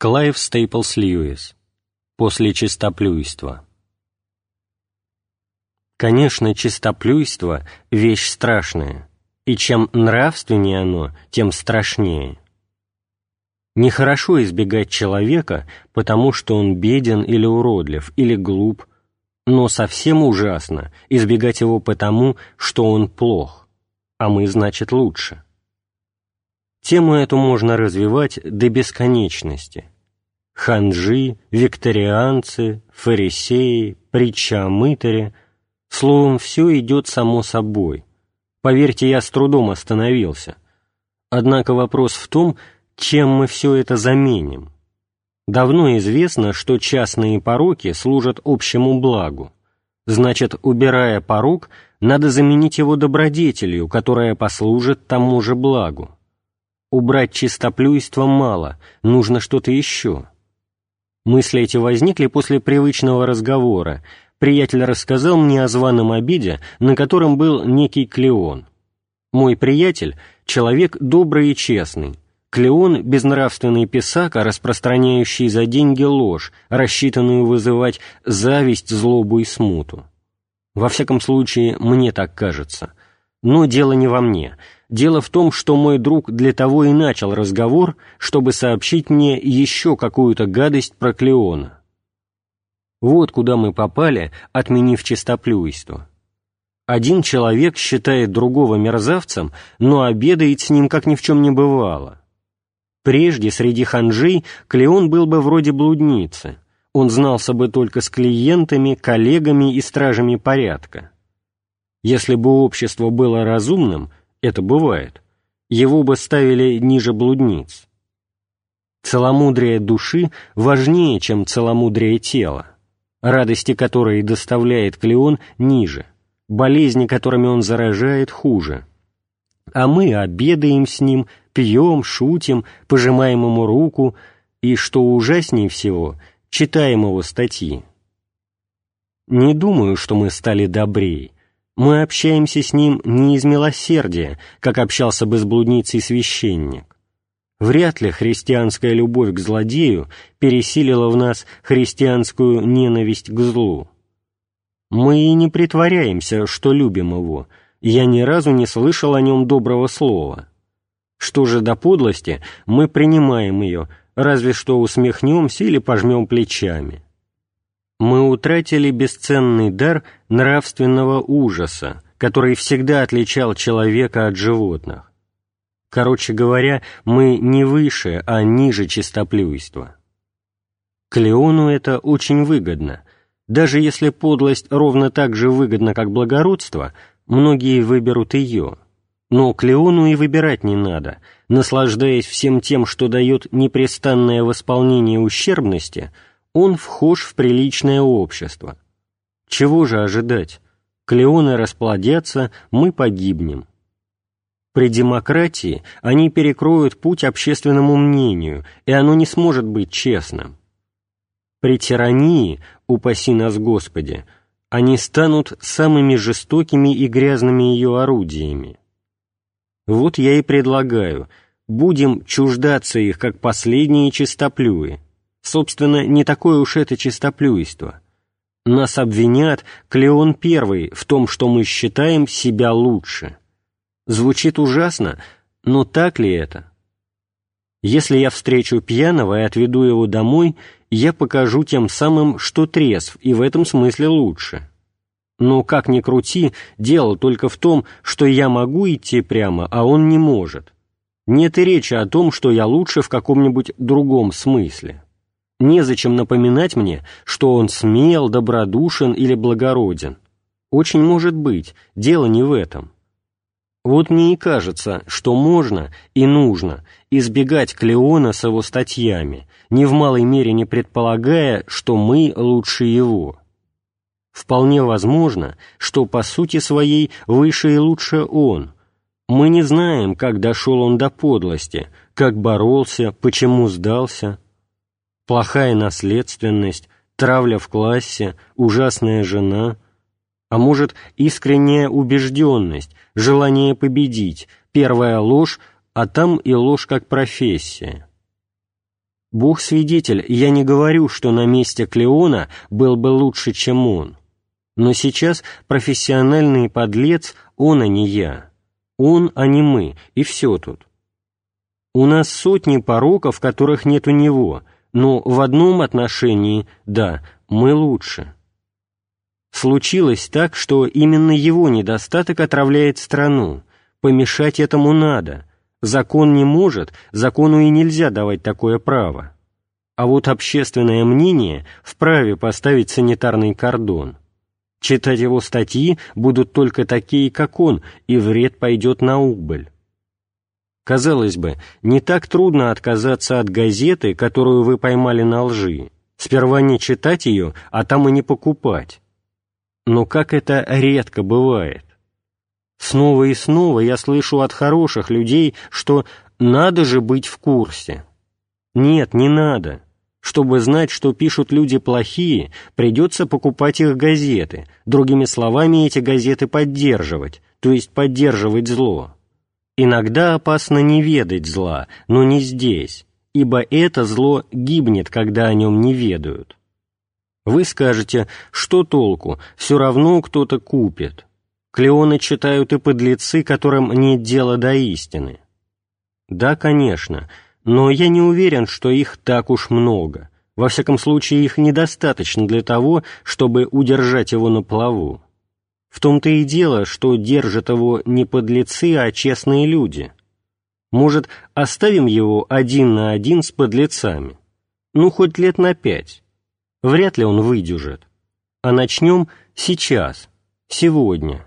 Клайв Стейплс Льюис. После чистоплюйства. Конечно, чистоплюйство — вещь страшная, и чем нравственнее оно, тем страшнее. Нехорошо избегать человека, потому что он беден или уродлив, или глуп, но совсем ужасно избегать его потому, что он плох, а мы, значит, лучше. Тему эту можно развивать до бесконечности. Ханжи, викторианцы, фарисеи, притча о мытаре — словом, все идет само собой. Поверьте, я с трудом остановился. Однако вопрос в том, чем мы все это заменим. Давно известно, что частные пороки служат общему благу. Значит, убирая порок, надо заменить его добродетелью, которая послужит тому же благу. Убрать чистоплюйство мало, нужно что-то еще. Мысли эти возникли после привычного разговора. Приятель рассказал мне о званом обеде, на котором был некий Клеон. Мой приятель — человек добрый и честный. Клеон — безнравственный писака, распространяющий за деньги ложь, рассчитанную вызывать зависть, злобу и смуту. Во всяком случае, мне так кажется. Но дело не во мне. Дело в том, что мой друг для того и начал разговор, чтобы сообщить мне еще какую-то гадость про Клеона. Вот куда мы попали, отменив чистоплюйство. Один человек считает другого мерзавцем, но обедает с ним, как ни в чем не бывало. Прежде среди ханжей Клеон был бы вроде блудницы. Он знался бы только с клиентами, коллегами и стражами порядка. Если бы общество было разумным, это бывает, его бы ставили ниже блудниц. Целомудрие души важнее, чем целомудрие тела. Радости, которые доставляет Клеон, ниже, болезни, которыми он заражает, хуже. А мы обедаем с ним, пьем, шутим, пожимаем ему руку и, что ужаснее всего, читаем его статьи. Не думаю, что мы стали добрее. Мы общаемся с ним не из милосердия, как общался бы с блудницей священник. Вряд ли христианская любовь к злодею пересилила в нас христианскую ненависть к злу. Мы и не притворяемся, что любим его, я ни разу не слышал о нем доброго слова. Что же до подлости, мы принимаем ее, разве что усмехнемся или пожмем плечами. Мы утратили бесценный дар нравственного ужаса, который всегда отличал человека от животных. Короче говоря, мы не выше, а ниже чистоплюйства. Клеону это очень выгодно. Даже если подлость ровно так же выгодна, как благородство, многие выберут ее. Но Клеону и выбирать не надо. Наслаждаясь всем тем, что дает непрестанное восполнение ущербности, он вхож в приличное общество. Чего же ожидать? Клеоны расплодятся, мы погибнем. При демократии они перекроют путь общественному мнению, и оно не сможет быть честным. При тирании, упаси нас Господи, они станут самыми жестокими и грязными ее орудиями. Вот я и предлагаю, будем чуждаться их, как последние чистоплюи. Собственно, не такое уж это чистоплюйство. Нас обвинят, Клеон первый, в том, что мы считаем себя лучше. Звучит ужасно, но так ли это? Если я встречу пьяного и отведу его домой, я покажу тем самым, что трезв, и в этом смысле лучше. Но, как ни крути, дело только в том, что я могу идти прямо, а он не может. Нет и речи о том, что я лучше в каком-нибудь другом смысле. Незачем напоминать мне, что он смел, добродушен или благороден. Очень может быть, дело не в этом. Вот мне и кажется, что можно и нужно избегать Клеона с его статьями, ни в малой мере не предполагая, что мы лучше его. Вполне возможно, что по сути своей выше и лучше он. Мы не знаем, как дошел он до подлости, как боролся, почему сдался. Плохая наследственность, травля в классе, ужасная жена, а может, искренняя убежденность, желание победить, первая ложь, а там и ложь как профессия. Бог свидетель, я не говорю, что на месте Клеона был бы лучше, чем он. Но сейчас профессиональный подлец он, а не я. Он, а не мы, и все тут. У нас сотни пороков, которых нет у него, но в одном отношении, да, мы лучше. Случилось так, что именно его недостаток отравляет страну. Помешать этому надо. Закон не может, закону и нельзя давать такое право. А вот общественное мнение вправе поставить санитарный кордон. Читать его статьи будут только такие, как он, и вред пойдет на убыль. Казалось бы, не так трудно отказаться от газеты, которую вы поймали на лжи. Сперва не читать ее, а там и не покупать. Но как это редко бывает. Снова и снова я слышу от хороших людей, что надо же быть в курсе. Нет, не надо. Чтобы знать, что пишут люди плохие, придется покупать их газеты, другими словами, эти газеты поддерживать, то есть поддерживать зло. Иногда опасно не ведать зла, но не здесь, ибо это зло гибнет, когда о нем не ведают. Вы скажете, что толку, все равно кто-то купит. Клеоны читают и подлецы, которым нет дела до истины. Да, конечно, но я не уверен, что их так уж много. Во всяком случае, их недостаточно для того, чтобы удержать его на плаву. В том-то и дело, что держат его не подлецы, а честные люди. Может, оставим его один на один с подлецами? Ну, хоть лет на 5. Вряд ли он выдержит. А начнем сейчас, сегодня.